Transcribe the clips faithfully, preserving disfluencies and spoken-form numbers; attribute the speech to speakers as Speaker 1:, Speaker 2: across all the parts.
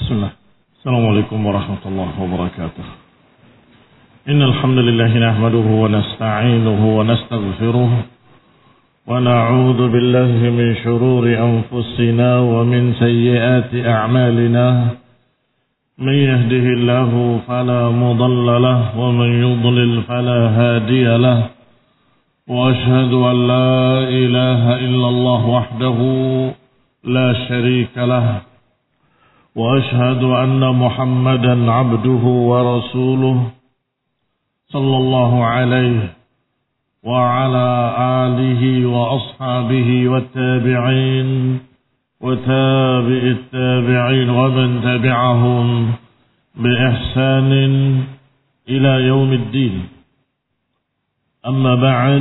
Speaker 1: Bismillah. Assalamualaikum warahmatullahi wabarakatuh. Innal hamdalillah nahmaduhu wa nasta'inuhu wa nastaghfiruh wa na'udzu billahi min shururi anfusina wa min sayyiati a'malina. Man yahdihillahu fala mudilla lahu wa man yudlil fala hadiya lahu. Wa ashhadu an la ilaha illallah wahdahu la syarika lahu. وأشهد أن محمدا عبده ورسوله صلى الله عليه وعلى آله وأصحابه والتابعين وتابع التابعين ومن تبعهم بإحسان إلى يوم الدين. أما بعد،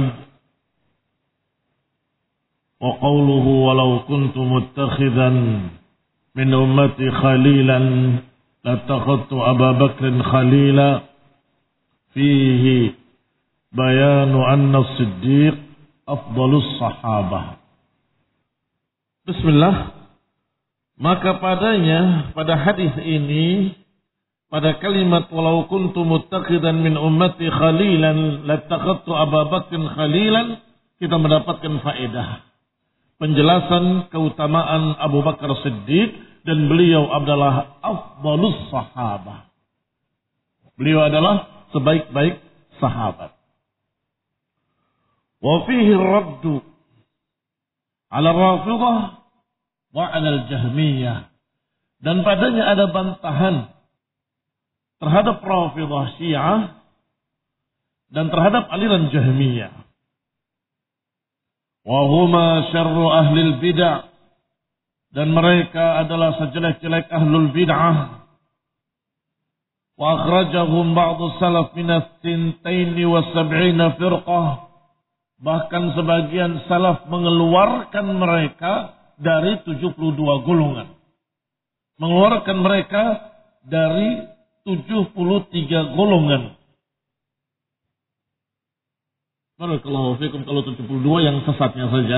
Speaker 1: وقوله ولو كنت متخذا من أمتي خليلا لاتخذت أبا بكر خليلا فيه بيان أن الصديق أفضل الصحابة. Bismillah. Maka padanya, pada hadis ini, pada kalimat walau kuntu muttakhidan min ummati khalilan latakhadtu Abu Bakr khalilan, kita mendapatkan faedah penjelasan keutamaan Abu Bakar Siddiq, dan beliau adalah afdalus sahabah. Beliau adalah sebaik-baik sahabat. Wa fihi raddu ala Rafidhah wa ala al-Jahmiyah. Dan padanya ada bantahan terhadap Rafidhah Syiah dan terhadap aliran Jahmiyah. Wa huma syarru ahlil bid'ah, dan mereka adalah sejelek-jelek ahlul bid'ah. Wa akhrajahum ba'du salaf minat tintaini wa sab'ina firqah. Bahkan sebagian salaf mengeluarkan mereka dari tujuh puluh dua golongan. Mengeluarkan mereka dari tujuh puluh tiga golongan. Barakallahu fikum, kalau tujuh puluh dua yang sesatnya saja.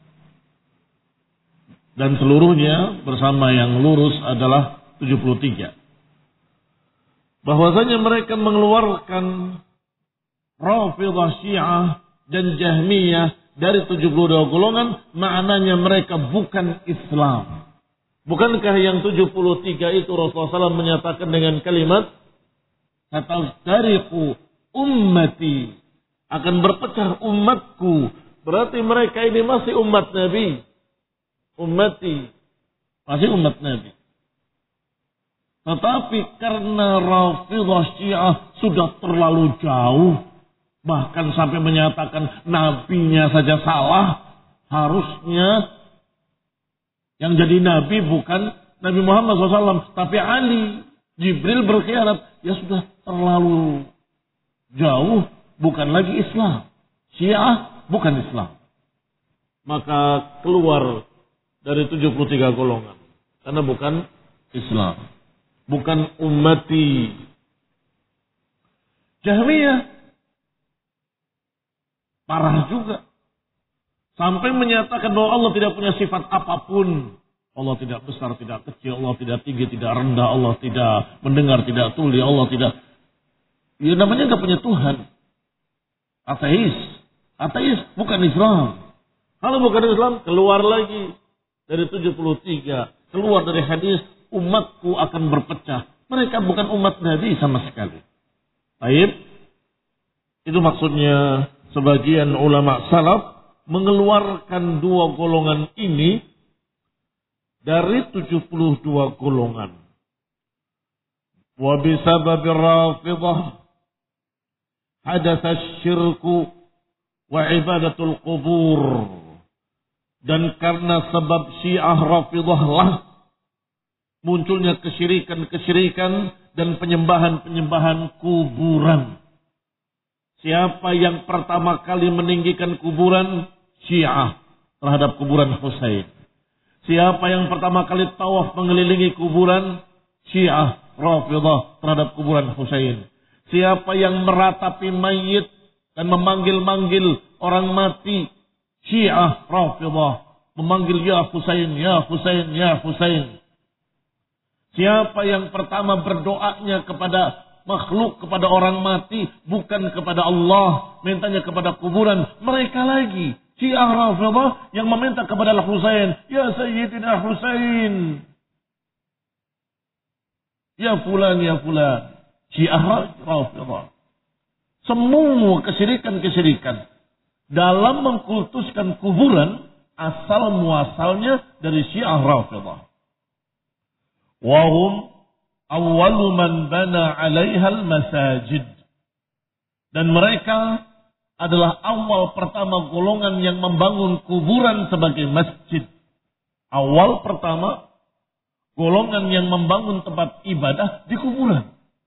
Speaker 1: Dan seluruhnya bersama yang lurus adalah tujuh puluh tiga. Bahwasanya mereka mengeluarkan Rafidhah Syiah dan Jahmiyah dari tujuh puluh dua golongan, maknanya mereka bukan Islam. Bukankah yang tujuh puluh tiga itu Rasulullah shallallahu alaihi wasallam menyatakan dengan kalimat "Satastariqu ummati", akan berpecah umatku. Berarti mereka ini masih umat Nabi. Ummati, masih umat Nabi. Tetapi karena Rafidhah Syiah sudah terlalu jauh, bahkan sampai menyatakan nabinya saja salah, harusnya yang jadi nabi bukan Nabi Muhammad shallallahu alaihi wasallam, tapi Ali. Jibril berkhianat, ya sudah terlalu jauh, bukan lagi Islam. Syiah bukan Islam. Maka keluar dari tujuh puluh tiga golongan. Karena bukan Islam. Bukan ummati. Jahmiyah parah juga. Sampai menyatakan bahwa Allah tidak punya sifat apapun. Allah tidak besar, tidak kecil. Allah tidak tinggi, tidak rendah. Allah tidak mendengar, tidak tuli. Allah tidak... Ya namanya gak punya Tuhan. Ateis. Ateis bukan Islam. Kalau bukan Islam, keluar lagi dari tujuh puluh tiga, keluar dari hadis umatku akan berpecah. Mereka bukan umat Nabi sama sekali. Baik, itu maksudnya sebagian ulama salaf mengeluarkan dua golongan ini dari tujuh puluh dua golongan. Wa bisabab Rafidhah hadatsa syirku wa ibadatul qubur. Dan karena sebab Syiah Rafidhah lah munculnya kesyirikan-kesyirikan dan penyembahan-penyembahan kuburan. Siapa yang pertama kali meninggikan kuburan? Syiah terhadap kuburan Husain. Siapa yang pertama kali tawaf mengelilingi kuburan? Syiah Rafidhah terhadap kuburan Husain. Siapa yang meratapi mayit dan memanggil-manggil orang mati? Syiah Rafidhah memanggil ya Husain, ya Husain, ya Husain. Siapa yang pertama berdoanya kepada makhluk, kepada orang mati, bukan kepada Allah, mintanya kepada kuburan, mereka lagi. Syiah Rafidhah yang meminta kepada Al-Husain, ya Sayyidina Husain, ya fulan, ya fulan. Syiah Rafidhah. Semua kesyirikan-kesyirikan dalam mengkultuskan kuburan asal muasalnya dari Syiah Rafidhah. Wahum awwalu man bana 'alaiha al-masajid. Dan mereka adalah awal pertama golongan yang membangun kuburan sebagai masjid. Awal pertama golongan yang membangun tempat ibadah di kuburan.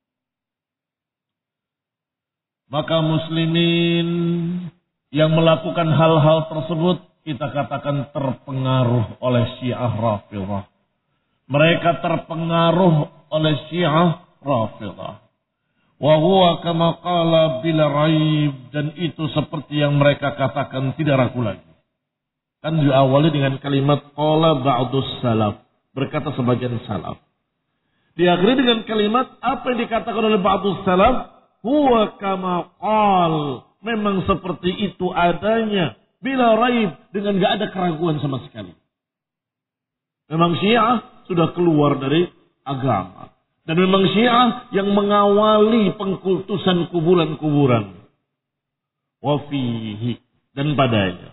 Speaker 1: Maka muslimin yang melakukan hal-hal tersebut kita katakan terpengaruh oleh Syiah Rafidhah. Mereka terpengaruh oleh Syiah Rafidhah. Wa huwa kama qala bila raib, dan itu seperti yang mereka katakan tidak ragu lagi. Kan diawali dengan kalimat qala ba'dus salaf, berkata sebagian salaf. Diakhiri dengan kalimat apa yang dikatakan oleh ba'dus salaf, huwa kama qal, memang seperti itu adanya, bila raib, dengan enggak ada keraguan sama sekali. Memang Syiah sudah keluar dari agama. Dan memang Syiah yang mengawali pengkultusan kuburan-kuburan. Wafihi, dan padanya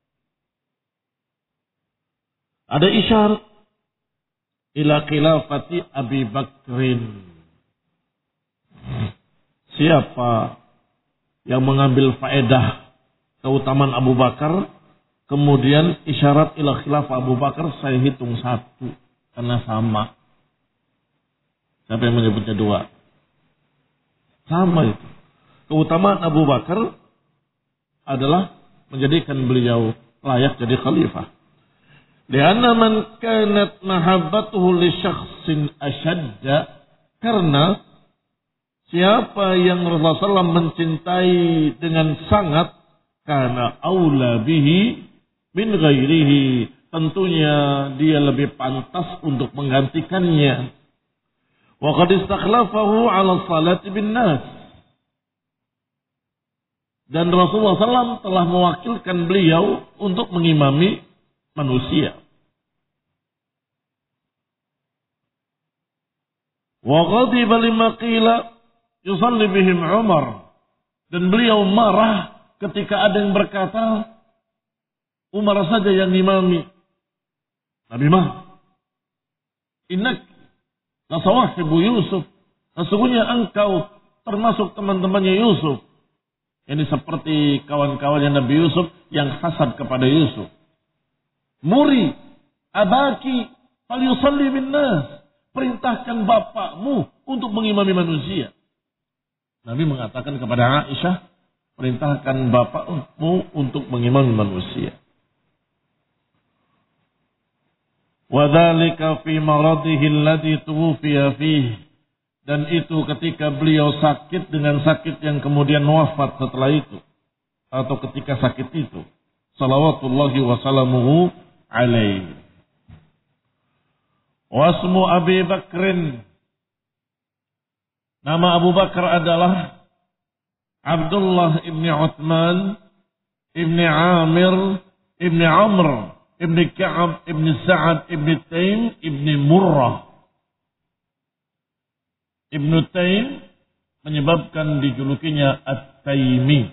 Speaker 1: ada isyarat ila khilafati Abi Bakrin. Siapa yang mengambil faedah keutamaan Abu Bakar, kemudian isyarat ila khilafah Abu Bakar, saya hitung satu karena sama. Siapa yang menyebutnya dua? Sama itu. Keutamaan Abu Bakar adalah menjadikan beliau layak jadi khalifah. Lianna man kanat mahabbatuhu li syakhsin ashadda, karena siapa yang Rasulullah shallallahu alaihi wasallam mencintai dengan sangat, karena aula bihi min ghairihi, tentunya dia lebih pantas untuk menggantikannya. Wa qad istakhlafahu 'ala salati bin nas, dan Rasulullah shallallahu alaihi wasallam telah mewakilkan beliau untuk mengimami manusia. Wa ghadiba lima qila yusalli bihim Umar, dan beliau marah ketika ada yang berkata Umar saja yang imami. Nabi mah, innak la sawahibu Yusuf, sesungguhnya engkau termasuk teman-temannya Yusuf. Ini seperti kawan-kawannya Nabi Yusuf yang hasad kepada Yusuf. Muri abaki falyusalli bin nas, perintahkan bapakmu untuk mengimami manusia. Nabi mengatakan kepada Aisyah, perintahkan bapakmu untuk mengimami manusia. Wa dzalika fi maradihi alladhi tuwfiya fihi, dan itu ketika beliau sakit dengan sakit yang kemudian wafat setelah itu, atau ketika sakit itu, salawatullahi wa salamuhu alaihi. Wasmu Abi Bakrin, nama Abu Bakar adalah Abdullah ibni Uthman ibni Amir ibni Amr ibni Ka'ab ibni Sa'ad ibni Taim ibni Murrah. Ibnu Taim menyebabkan dijulukinya At-Taimi.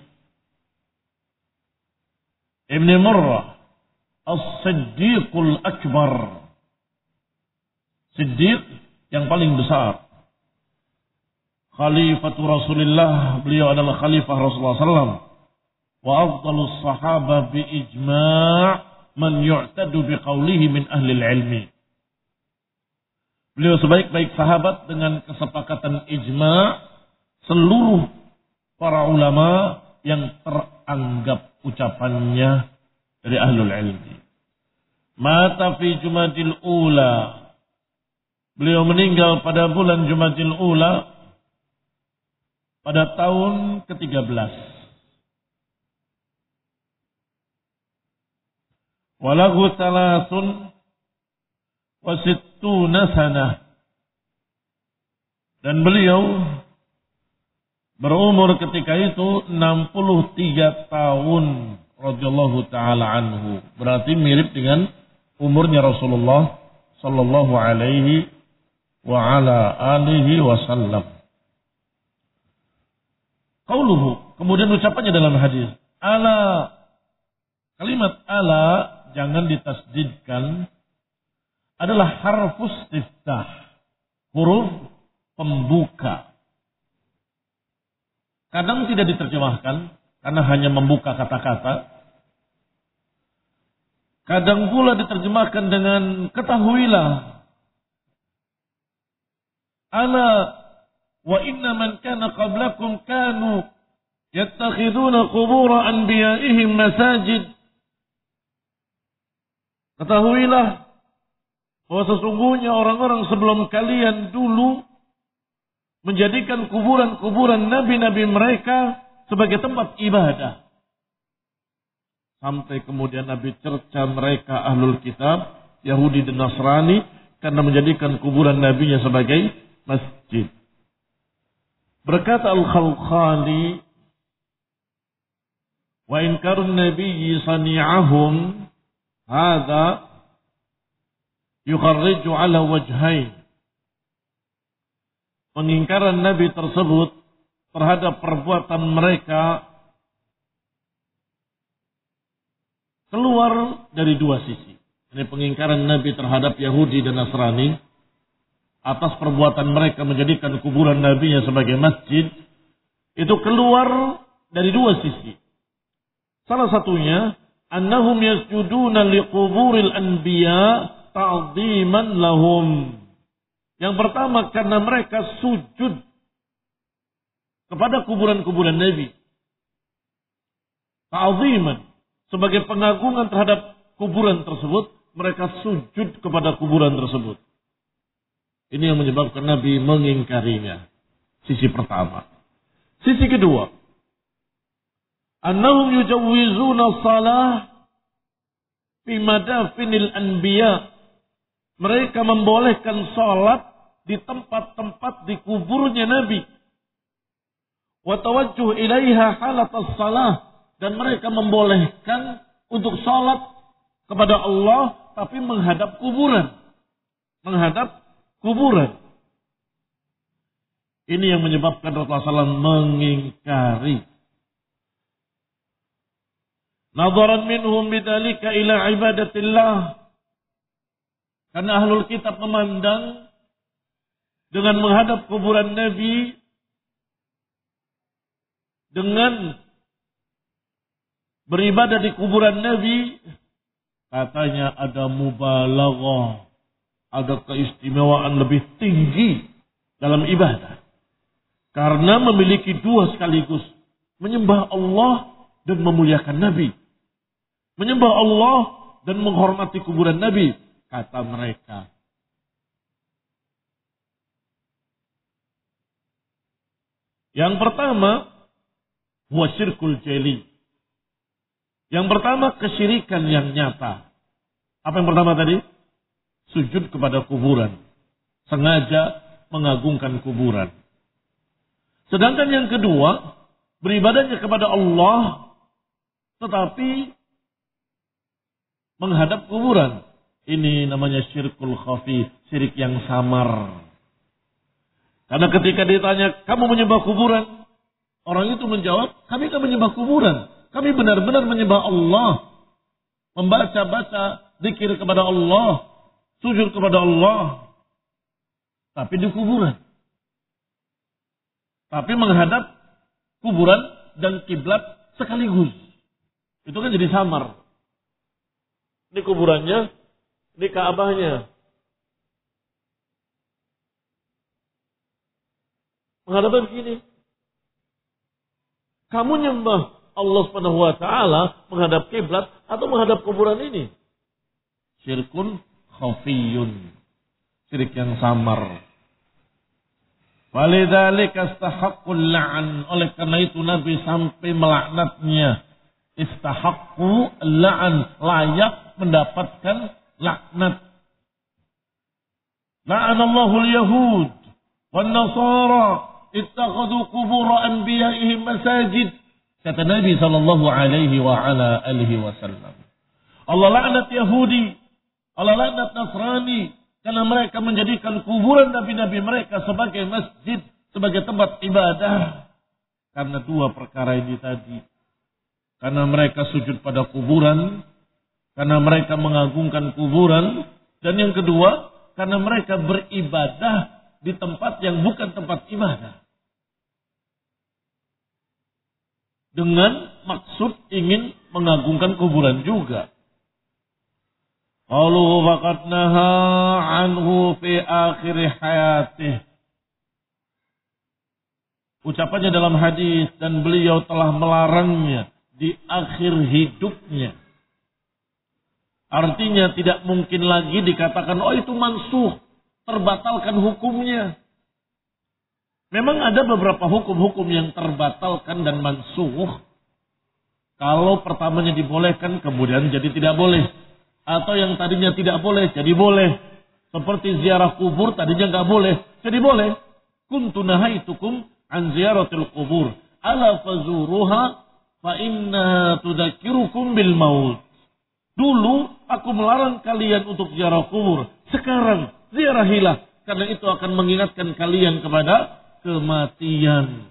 Speaker 1: Ibni Murrah As-Siddiqul Akbar, Siddiq yang paling besar. Khalifatu Rasulullah, beliau adalah khalifah Rasulullah sallallahu alaihi wasallam. Wa afdalus sahabah bi ijma' man yu'tadu bi qawlihi min ahli ilmi. Beliau sebaik-baik sahabat dengan kesepakatan ijma' seluruh para ulama yang teranggap ucapannya dari ahlul ilmi. Mata fi Jumadil Ula, beliau meninggal pada bulan Jumadil Ula pada tahun ketiga belas. Walahu thalathun wa sittuna sanah, Dan beliau berumur ketika itu enam puluh tiga tahun radhiyallahu taala anhu. Berarti mirip dengan umurnya Rasulullah sallallahu alaihi wa ala alihi wasallam. Qauluhu, kemudian ucapannya dalam hadis, ala, kalimat ala jangan ditasdidkan, adalah harfus istiftah, huruf pembuka. Kadang tidak diterjemahkan karena hanya membuka kata-kata. Kadang pula diterjemahkan dengan ketahuilah. Ala wa inna man kana qablakum kanu yattakhiduna qubura anbiya'ihim masajid. Ketahuilah bahwa sesungguhnya orang-orang sebelum kalian dulu menjadikan kuburan-kuburan nabi-nabi mereka sebagai tempat ibadah. Sampai kemudian Nabi cerca mereka ahlul kitab, Yahudi dan Nasrani, karena menjadikan kuburan nabinya sebagai masjid. Berkata Al-Khalkhali, wa inkarun nabiyyi sani'ahum hadha yukharriju ala wajhain. Pengingkaran Nabi tersebut terhadap perbuatan mereka keluar dari dua sisi. Ini pengingkaran Nabi terhadap Yahudi dan Nasrani atas perbuatan mereka menjadikan kuburan nabinya sebagai masjid, itu keluar dari dua sisi. Salah satunya, annahum yasjuduna liquburil anbiya ta'ziman lahum. Yang pertama, karena mereka sujud kepada kuburan-kuburan Nabi. Ta'ziman, sebagai pengagungan terhadap kuburan tersebut, mereka sujud kepada kuburan tersebut. Ini yang menyebabkan Nabi mengingkarinya. Sisi pertama. Sisi kedua, annahum yujawwizuna shalah fi madafinil anbiya. Mereka membolehkan salat di tempat-tempat di kuburnya Nabi. Wa tawajjuh ilaiha halatas salah, dan mereka membolehkan untuk salat kepada Allah tapi menghadap kuburan. Menghadap kuburan. Ini yang menyebabkan Rasulullah shallallahu alaihi wasallam mengingkari. Nadharan minhum bidzalika ila ibadatillah. Karena ahlul kitab memandang dengan menghadap kuburan Nabi dengan beribadah di kuburan Nabi, katanya ada mubalaghah, ada keistimewaan lebih tinggi dalam ibadah. Karena memiliki dua sekaligus, menyembah Allah dan memuliakan Nabi. Menyembah Allah dan menghormati kuburan Nabi, kata mereka. Yang pertama, huwa syirkul jali. Yang pertama, kesyirikan yang nyata. Apa yang pertama tadi? Sujud kepada kuburan. Sengaja mengagungkan kuburan. Sedangkan yang kedua, beribadahnya kepada Allah, tetapi menghadap kuburan. Ini namanya syirkul khafi, syirik yang samar. Karena ketika ditanya, kamu menyembah kuburan? Orang itu menjawab, kami kan menyembah kuburan. Kami benar-benar menyembah Allah. Membaca-baca zikir kepada Allah. Sujud kepada Allah. Tapi di kuburan. Tapi menghadap kuburan dan kiblat sekaligus. Itu kan jadi samar. Ini kuburannya, ini Ka'bahnya. Menghadapnya begini. Kamu nyembah Allah Subhanahu wa taala menghadap kiblat atau menghadap kuburan ini? Syirkun khafiyun. Syirik yang samar. Walidzalika istahaqqul la'an. Oleh karena itu Nabi sampai melaknatnya. Istahaqqu la'an, layak mendapatkan laknat. La'anallahu al-yahud Wan Nasara ittakhadhu qubur anbiya'ihim masajid. Kata Nabi sallallahu alaihi wa ala alihi wasallam. Allah laknat Yahudi, Allah laknat Nasrani karena mereka menjadikan kuburan nabi-nabi mereka sebagai masjid, sebagai tempat ibadah. Karena dua perkara ini tadi. Karena mereka sujud pada kuburan, karena mereka mengagungkan kuburan, dan yang kedua, karena mereka beribadah di tempat yang bukan tempat ibadah. Dengan maksud ingin mengagungkan kuburan juga. Qalu faqad naha anhu fi akhir hayatih. Ucapannya dalam hadis, dan beliau telah melarangnya di akhir hidupnya. Artinya tidak mungkin lagi dikatakan, oh itu mansuh, terbatalkan hukumnya. Memang ada beberapa hukum-hukum yang terbatalkan dan mansuh. Kalau pertamanya dibolehkan, kemudian jadi tidak boleh. Atau yang tadinya tidak boleh, jadi boleh. Seperti ziarah kubur, tadinya nggak boleh, jadi boleh. Kuntu nahaitukum an ziyaratil kubur. Ala fazuruha fa inna tudzakirukum bil maut. Dulu aku melarang kalian untuk ziarah kubur. Sekarang ziarahilah, karena itu akan mengingatkan kalian kepada kematian.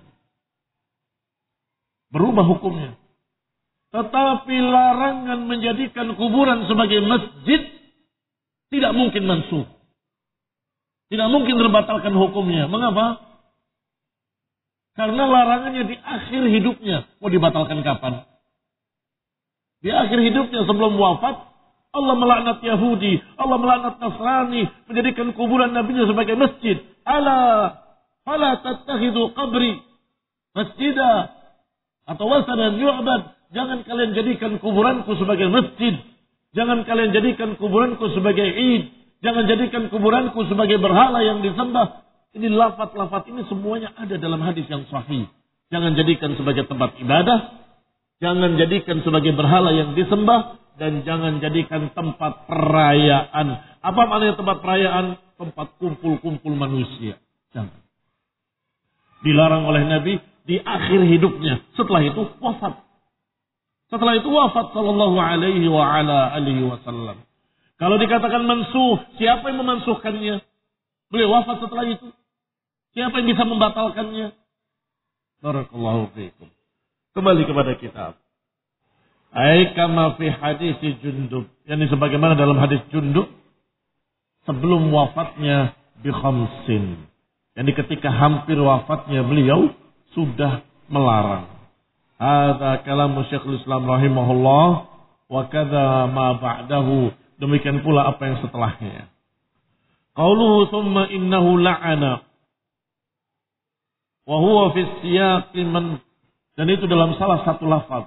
Speaker 1: Berubah hukumnya. Tetapi larangan menjadikan kuburan sebagai masjid tidak mungkin mansuh. Tidak mungkin terbatalkan hukumnya. Mengapa? Karena larangannya di akhir hidupnya. Mau dibatalkan kapan? Di akhir hidupnya sebelum wafat, Allah melaknat Yahudi, Allah melaknat Nasrani, menjadikan kuburan nabinya sebagai masjid. Ala fala tattakhidhu qabri masjidah atau wasanan yu'bad. Jangan kalian jadikan kuburanku sebagai masjid. Jangan kalian jadikan kuburanku sebagai id. Jangan jadikan kuburanku sebagai berhala yang disembah. Ini lafaz-lafaz ini semuanya ada dalam hadis yang sahih. Jangan jadikan sebagai tempat ibadah. Jangan jadikan sebagai berhala yang disembah. Dan jangan jadikan tempat perayaan. Apa maknanya tempat perayaan? Tempat kumpul-kumpul manusia. Jangan. Dilarang oleh Nabi di akhir hidupnya. Setelah itu wafat. Setelah itu wafat sallallahu alaihi wa ala alihi wasallam. Kalau dikatakan mansuh, siapa yang memansuhkannya? Beliau wafat setelah itu. Siapa yang bisa membatalkannya? Barakallahu fiikum. Kembali kepada kitab. Ai kama fi hadis Jundub. Yani sebagaimana dalam hadis Jundub. Sebelum wafatnya bi khamsin. Yani ketika hampir wafatnya beliau sudah melarang. Hadza kalamu Syekhul Islam rahimahullah wa kadza ma ba'dahu. Demikian pula apa yang setelahnya. Qauluhu thumma innahu la'ana wa huwa fi siyaqi man, dan itu dalam salah satu lafaz.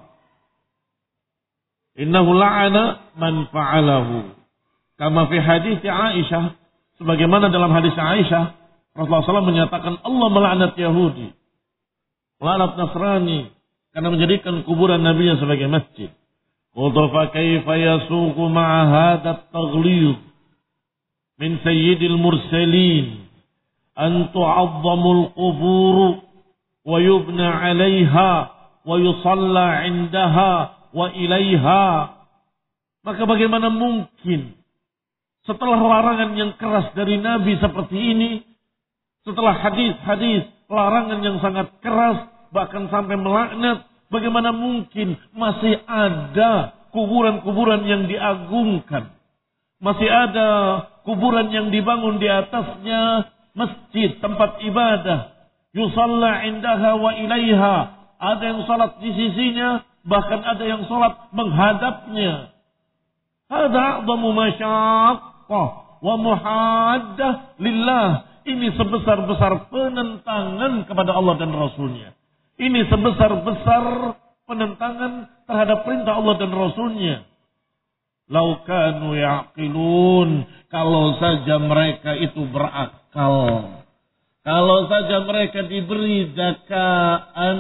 Speaker 1: Innahu la'ana man fa'alahu. Kama fi hadis Aisyah, sebagaimana dalam hadis Aisyah, Rasulullah sallallahu alaihi wasallam menyatakan Allah melaknat Yahudi, melaknat Nasrani, karena menjadikan kuburan nabinya sebagai masjid. Qultu fa kaifa yasuqu ma'a hadha at-taghlid min sayyidil mursalin an tu'azzamu al-qubur wa yubna 'alayha wa yusalla 'indaha wa ilaiha. Maka bagaimana mungkin setelah larangan yang keras dari Nabi seperti ini, setelah hadis-hadis larangan yang sangat keras, bahkan sampai melaknat, bagaimana mungkin masih ada kuburan-kuburan yang diagungkan. Masih ada kuburan yang dibangun di atasnya masjid, tempat ibadah. Yusalla indaha wa ilaiha. Ada yang salat di sisinya, bahkan ada yang salat menghadapnya. Hada a'zamu masyaqqah wa muhaddah lillah. Ini sebesar-besar penentangan kepada Allah dan Rasulnya. Ini sebesar-besar penentangan terhadap perintah Allah dan Rasulnya. Lau kanu ya'qilun. Kalau saja mereka itu berakal. Kalau saja mereka diberi zakaan.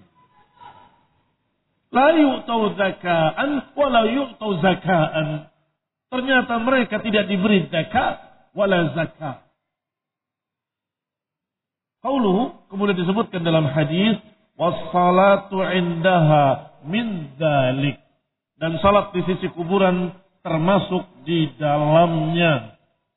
Speaker 1: La yu'tau zakaan, wa la yu'tau zakaan. Ternyata mereka tidak diberi zakat, wala zakat. Qauluhu, kemudian disebutkan dalam hadis, wassalatu indaha min dzalik. Dan salat di sisi kuburan termasuk di dalamnya.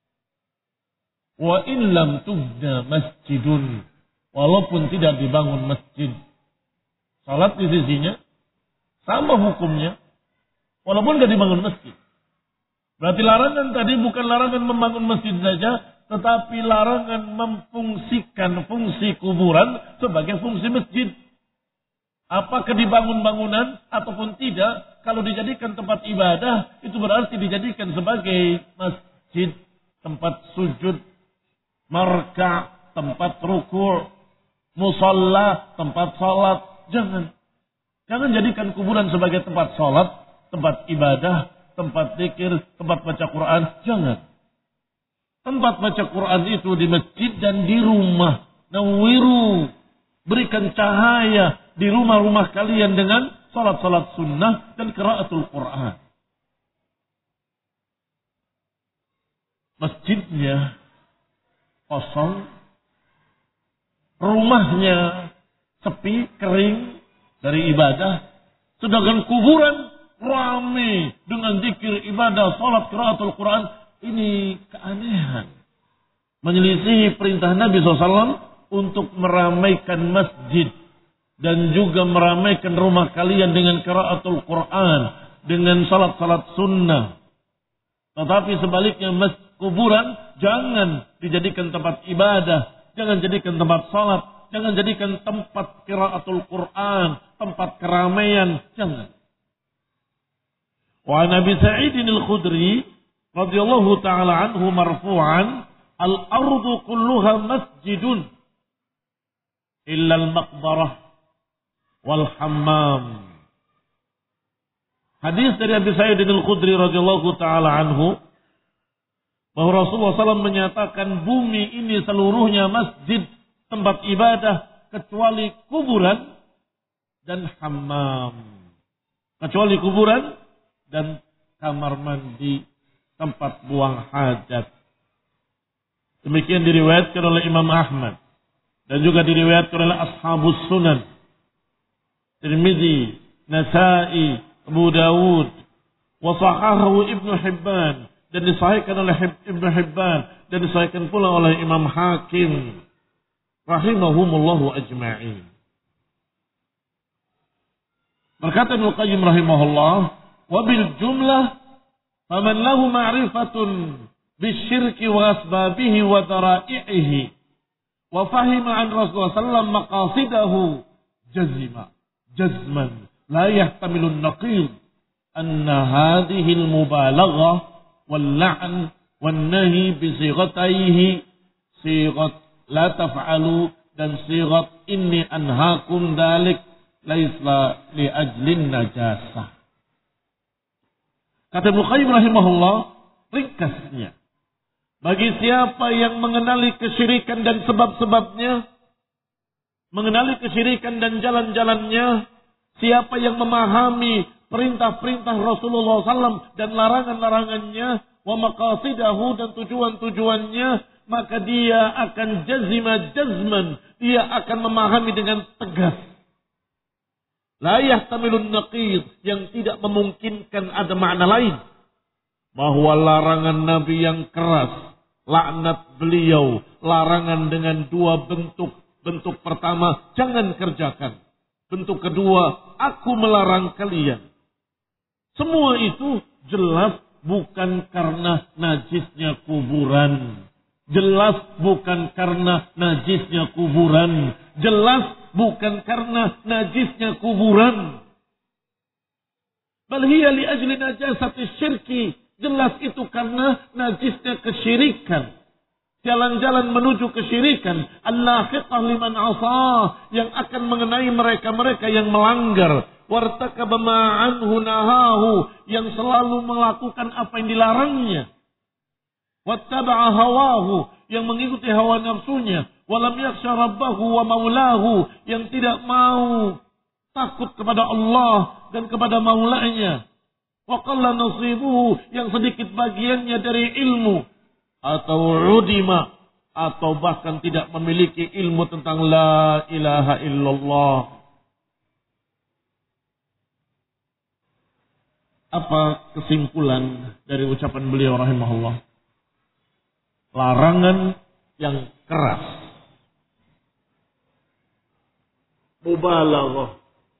Speaker 1: Wa in lam tubna masjidun. Walaupun tidak dibangun masjid. Salat di sisinya sama hukumnya. Walaupun tidak dibangun masjid. Berarti larangan tadi bukan larangan membangun masjid saja. Tetapi larangan memfungsikan fungsi kuburan sebagai fungsi masjid. Apakah dibangun bangunan ataupun tidak, kalau dijadikan tempat ibadah, itu berarti dijadikan sebagai masjid, tempat sujud, marka, tempat ruku', musalla, tempat salat. Jangan. Jangan jadikan kuburan sebagai tempat salat, tempat ibadah, tempat zikir, tempat baca Quran. Jangan. Tempat baca Quran itu di masjid dan di rumah. Nawiru. Berikan cahaya di rumah-rumah kalian dengan salat-salat sunnah dan qiraatul Quran. Masjidnya kosong. Rumahnya sepi, kering dari ibadah. Sedangkan kuburan ramai dengan zikir, ibadah, salat, qiraatul Quran. Ini keanehan. Menyelisihi perintah Nabi shallallahu alaihi wasallam untuk meramaikan masjid. Dan juga meramaikan rumah kalian dengan qiraatul Quran. Dengan salat-salat sunnah. Tetapi sebaliknya masjid kuburan jangan dijadikan tempat ibadah. Jangan jadikan tempat salat. Jangan jadikan tempat qiraatul Quran. Tempat keramaian. Jangan. Wa Nabi Sa'idin al-Khudri radhiyallahu ta'ala anhu marfu'an, al-ardu kulluha masjidun illa al-maqbarah wal hammam. Hadis dari Abi Sa'id al-Khudri radhiyallahu ta'ala anhu bahwa Rasulullah shallallahu alaihi wasallam menyatakan bumi ini seluruhnya masjid, tempat ibadah, kecuali kuburan dan hammam. Kecuali kuburan dan kamar mandi, tempat buang hajat. Demikian diriwayatkan oleh Imam Ahmad dan juga diriwayatkan oleh Ashabus Sunan, Tirmidzi, Nasa'i, Abu Dawud, wa sahahahu Ibnu Hibban, dan disahihkan oleh Ibnu Hibban, dan disahihkan pula oleh Imam Hakim rahimahumullahu ajma'in. Berkata Ibnu Qayyim rahimahullah, wa bil jumlah faman lahu ma'rifatun bisyirki wa asbabihi wa dara'ihi wa fahima an Rasulullah sallallahu alaihi wasallam maqasidahu jazima jazman la yahtamilu an-naqid anna hadhihi al-mubalagha wal la'n wan nahi bi sighatayhi sighat la taf'alu dan sighat inni anhaakum dalik laisa li ajlin najasah. Kata Ibnu Qayyim rahimahullah, ringkasnya, bagi siapa yang mengenali kesyirikan dan sebab-sebabnya, mengenali kesyirikan dan jalan-jalannya, siapa yang memahami perintah-perintah Rasulullah shallallahu alaihi wasallam dan larangan-larangannya, wa maqasidahu dan tujuan-tujuannya, maka dia akan jazima jazman, dia akan memahami dengan tegas. La yahtamilun naqid, yang tidak memungkinkan ada makna lain. Bahwa larangan Nabi yang keras, laknat beliau, larangan dengan dua bentuk. Bentuk pertama, jangan kerjakan. Bentuk kedua, aku melarang kalian. Semua itu jelas bukan karena najisnya kuburan. Jelas bukan karena najisnya kuburan. Jelas bukan karena najisnya kuburan. Bal hiya li ajli najasati syirki. Jelas itu karena najisnya kesyirikan. Jalan-jalan menuju kesyirikan. Al-lahiqah liman asah. Yang akan mengenai mereka-mereka yang melanggar. Wartakaba ma'anhu nahahu. Yang selalu melakukan apa yang dilarangnya. Wattaba'a hawahu, yang mengikuti hawa nafsunya, walam yakhsha rabbahu wa maulahu, yang tidak mau takut kepada Allah dan kepada maulanya. Wa qalla nasibuhu, yang sedikit bagiannya dari ilmu, atau udima, atau bahkan tidak memiliki ilmu tentang la ilaha illallah. Apa kesimpulan dari ucapan beliau rahimahullah? Larangan yang keras, mubalaghah,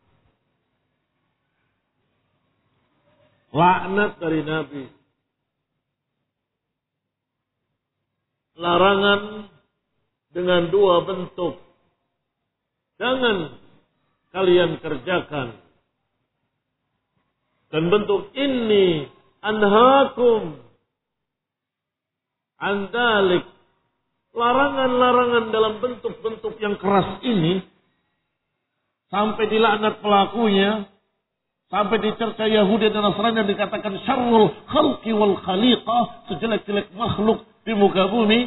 Speaker 1: laknat dari Nabi. Larangan dengan dua bentuk. Jangan kalian kerjakan. Dan bentuk ini anhaakum an dzalik. Larangan-larangan dalam bentuk-bentuk yang keras ini sampai dilaknat pelakunya, sampai dicerca Yahudi dan Nasrani yang dikatakan syarrul khalqi wal khaliqah, sejelek-jelek makhluk di muka bumi.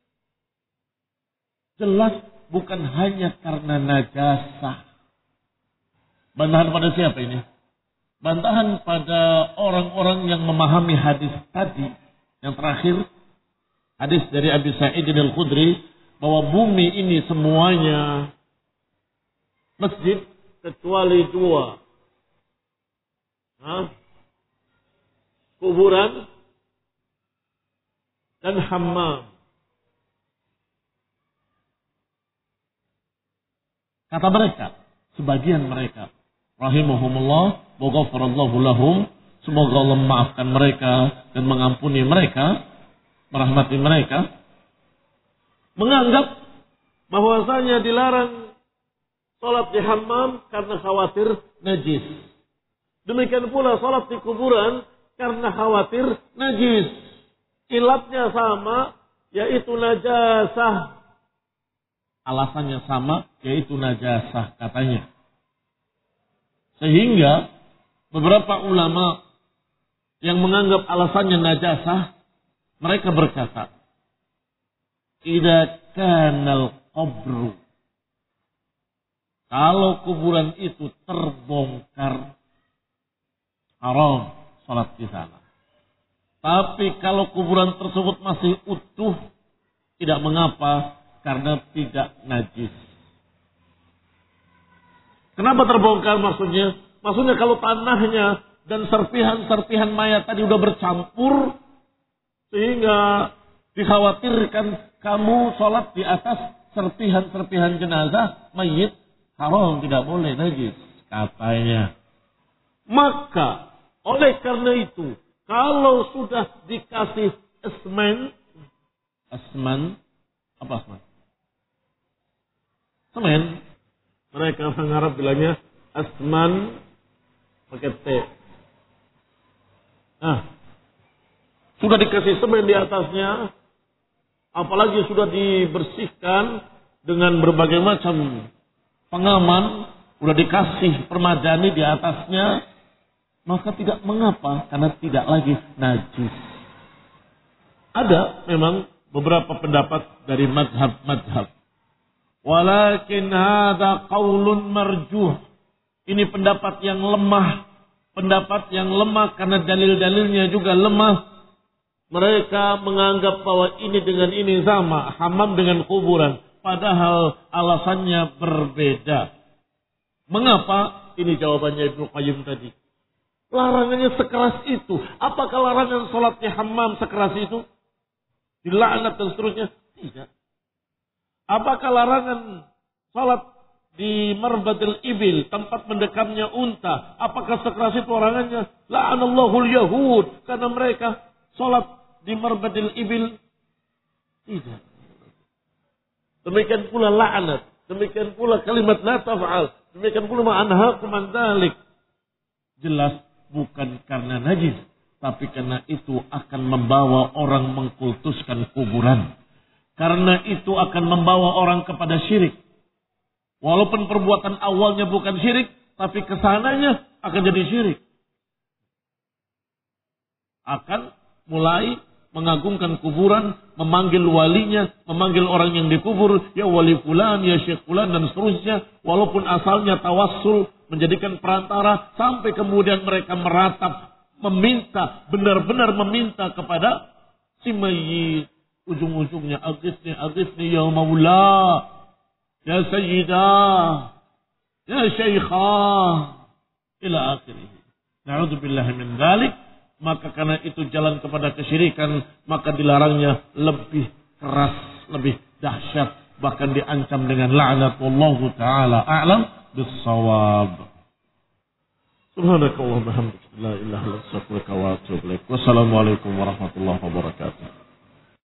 Speaker 1: Jelas bukan hanya karena najasah. Bantahan pada siapa ini? Bantahan pada orang-orang yang memahami hadis tadi. Yang terakhir, hadis dari Abi Sa'id Al-Khudri, bahwa bumi ini semuanya masjid kecuali dua. Hah? Kuburan dan hammam. Kata mereka, sebagian mereka, rahimahumullah, wa ghafarallahu lahum, semoga Allah memaafkan mereka dan mengampuni mereka, merahmati mereka, menganggap bahwasanya dilarang salat di hammam karena khawatir najis. Demikian pula salat di kuburan karena khawatir najis. Ilatnya sama, yaitu najasah. Alasannya sama, yaitu najasah katanya. Sehingga beberapa ulama yang menganggap alasannya najasah, mereka berkata, idza kanal qabru, kalau kuburan itu terbongkar, haram salat di sana. Tapi kalau kuburan tersebut masih utuh, tidak mengapa karena tidak najis. Kenapa terbongkar maksudnya? Maksudnya kalau tanahnya dan serpihan-serpihan mayat tadi udah bercampur, sehingga dikhawatirkan kamu sholat di atas serpihan-serpihan jenazah mayit, haram, tidak boleh, najis katanya. Maka oleh karena itu, kalau sudah dikasih asman, asman, apa asman? Semen. Mereka orang Arab bilangnya asman pakai T. Nah, sudah dikasih semen di atasnya, apalagi sudah dibersihkan dengan berbagai macam pengaman, sudah dikasih permadani di atasnya, maka tidak mengapa karena tidak lagi najis. Ada memang beberapa pendapat dari madhab-madhab. Walakin hada qaulun marjuh. Ini pendapat yang lemah. Pendapat yang lemah karena dalil-dalilnya juga lemah. Mereka menganggap bahwa ini dengan ini sama. Hammam dengan kuburan. Padahal alasannya berbeda. Mengapa? Ini jawabannya Ibnu Qayyim tadi. Larangannya sekeras itu. Apakah larangan sholat di hammam sekeras itu? Dilaknat dan seterusnya? Tidak. Apakah larangan sholat di Marbadil Ibil, tempat mendekamnya unta? Apakah sekeras itu larangannya? La'anallahul Yahud. Karena mereka sholat di Marbadil Ibil. Tidak. Demikian pula la'anat. Demikian pula kalimat la taf'al. Demikian pula ma'anhaakum an dzalik. Jelas bukan karena najis, tapi karena itu akan membawa orang mengkultuskan kuburan. Karena itu akan membawa orang kepada syirik. Walaupun perbuatan awalnya bukan syirik, tapi kesananya akan jadi syirik. Akan mulai mengagungkan kuburan, memanggil walinya, memanggil orang yang dikubur, ya wali fulan, ya syekh fulan, dan seterusnya. Walaupun asalnya tawassul, menjadikan perantara, sampai kemudian mereka meratap, meminta, benar-benar meminta kepada si mayyit. ujung-ujungnya aghithni aghithni ya maula, ya sayyidah, ya syaikhah, ila akhirih. Na'udzubillahi min dzalik. Maka karena itu jalan kepada kesyirikan, maka dilarangnya lebih keras, lebih dahsyat, bahkan diancam dengan laknat. Wallahu taala a'lam bis-shawab. Subhanakallahumma wa bihamdika la ilaha illa anta astaghfiruka wa atubu ilaik. Wassalamualaikum warahmatullahi wabarakatuh.